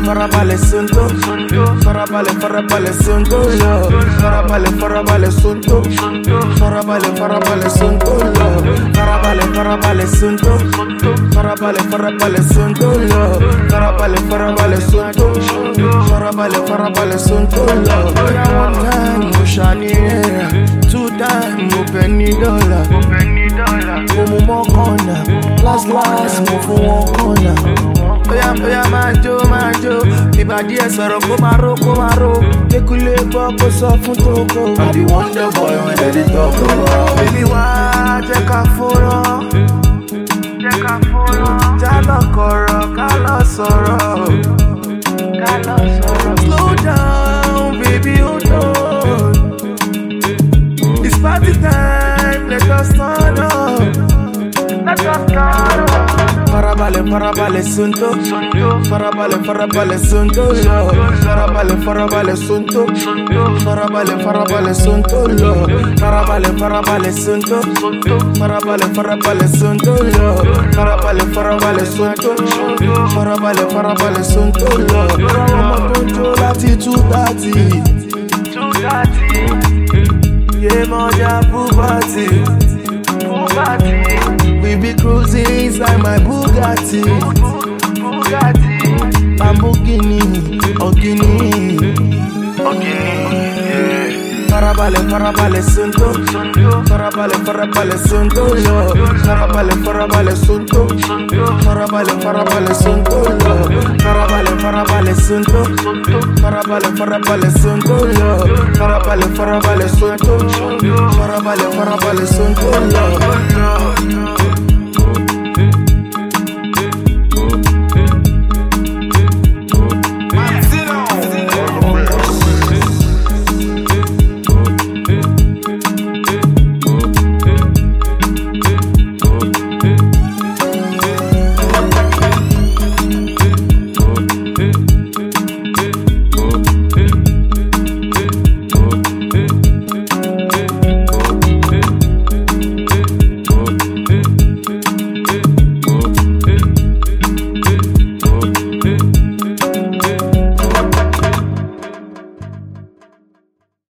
farabalẹ̀ sunto. Farabalẹ̀ sunto lọ. Farabalẹ̀ sunto. Farabalẹ̀ sunto lọ. Farabalẹ̀ sunto. Farabalẹ̀ sunto lọ. Farabalẹ̀ sunto. Farabalẹ̀ sunto lọ. One time mo ṣàníyàn, two time mo penny dollar. Mo mú mọ́kànnà, last mo fún wọn kànnà. Oya máa jó, ìbàdí ẹ̀ sọ̀rọ̀ kó máa ró. Ekule gbọ́ kó sọ fún Togo. I'm the wonder boy when they talk about. Baby wá jẹ́ ká fọ́rọ̀. Jálọ̀ kọ̀rọ̀ ká lọ sọ̀rọ̀. Slow down baby, hold on. It's party time, let us turn up. Farabalẹ̀ sunto. Farabalẹ̀ sunto lọ. Farabalẹ̀ sunto. Farabalẹ̀ sunto lọ. Farabalẹ̀ sunto. Farabalẹ̀ sunto lọ. Farabalẹ̀ sunto. Farabalẹ̀ sunto lọ. Ọmọ tó jó láti 2:30. Yé mọ́jà Bugatti. We be cruising inside my Bugatti. Lamborghini, Ogini. Farabalẹ̀ sunto. Farabalẹ̀ sunto lọ. Farabalẹ̀ sunto. Farabalẹ̀ sunto lọ. Farabalẹ̀ sunto. Farabalẹ̀ sunto lọ. Farabalẹ̀ sunto. Farabalẹ̀ sunto lọ.